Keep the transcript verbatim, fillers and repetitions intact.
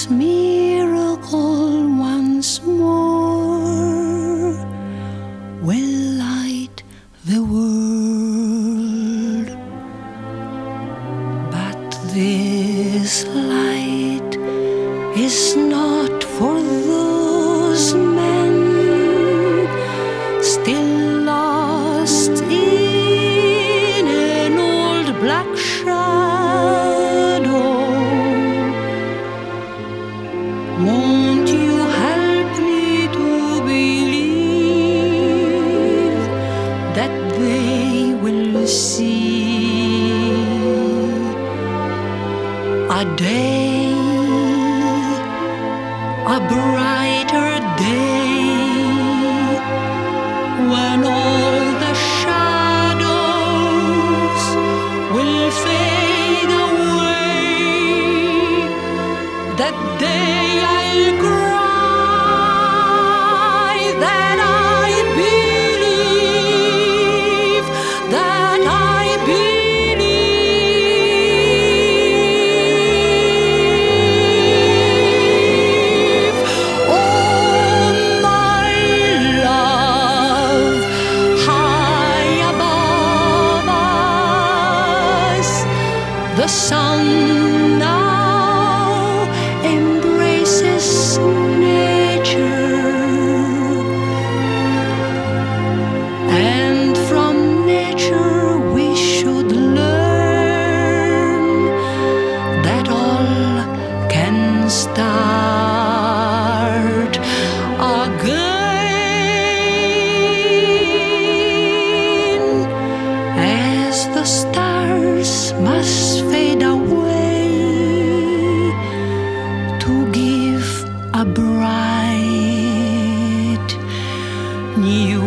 this miracle once more will light the world. But this light is not for those men still lost in an old black shadow. Won't you help me to believe that they will see a day, a brighter day, when all the shadows will fade away? That day I'll cry that I believe, that I believe. Oh, my love, high above us, the sun now embraces nature, and from nature we should learn that all can start again, as the stars must fade away to give a bright new